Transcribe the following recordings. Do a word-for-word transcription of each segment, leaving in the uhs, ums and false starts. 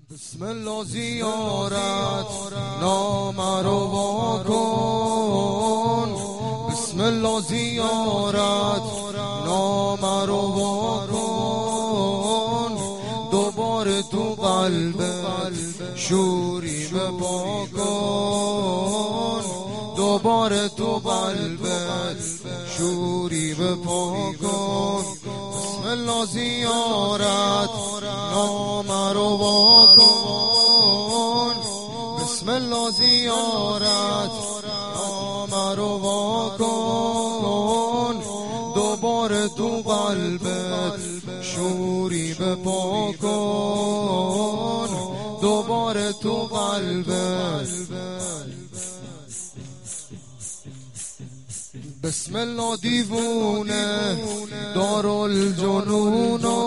بسم الله زیارت نام رو واکن، بسم الله زیارت نام رو واکن، دوباره تو قلبت شوری بپا کن، دوباره تو قلبت شوری بپا کن. بسم الله زیارت نام رو واکن، بسم الله زیارت نام رو واکن، دوباره تو قلبت شوری بپا کن، دوباره تو قلبت. بسم الله دیوونه دارالجنونو،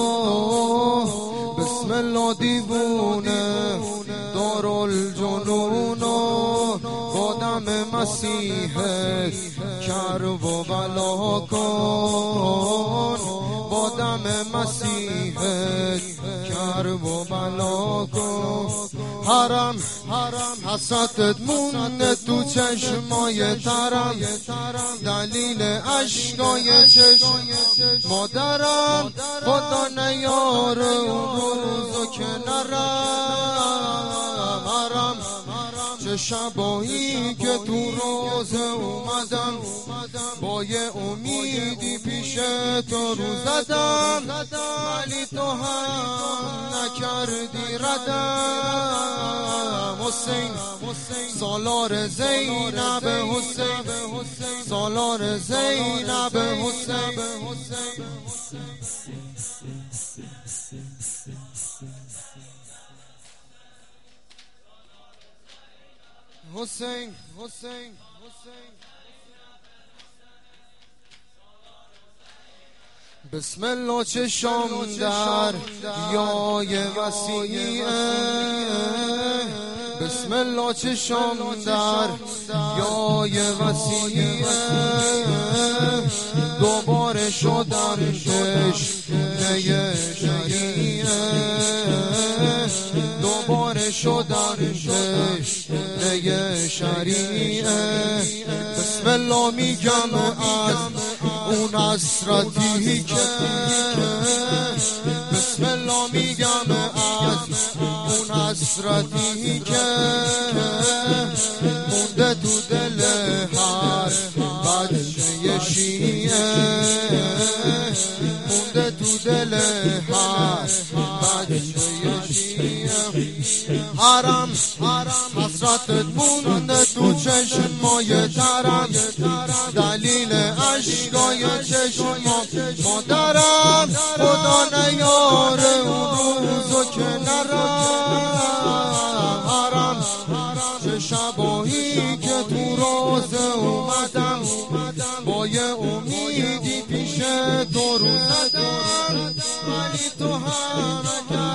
بسم الله دیوونه دارالجنونو، بادم مسیحت کرب و بلا کن، بادم مسیحت کرب و بلا کن. حرم حرم حسرتت مونده تو چشمای ترم، دلیل عشقای چشم مادرم، خدا نیار اون روزو که نرم. حرم چه شبایی که تو روزه اومدم، با یه امیدی پیش تو رو زدم، ولی تو هم نکردی ردم. حسین سالار زینب حسین، سالار زینب حسین. حسین حسین حسین بسم الله چشام در یای وسیعه، بسم الله چشام در یای وسیعه، دوباره شدم تشنه شریعه، دوباره شدم تشنه شریعه. بسم الله میگم از اون حسرتی که، بسم الله میگم از اون حسرتی که مونده تو دل هر بچه شیعه، مونده تو دل هر بچه شیعه. حرم حرم حسرتت مونده تو چشمای ترم، دلیل عشقای چشم مادرم، خدا نیاره اون روزو که نرم. حرم چه شبایی که تو روزه اومدم، با یه امیدی پیش تو رو زدم، ولی تو هم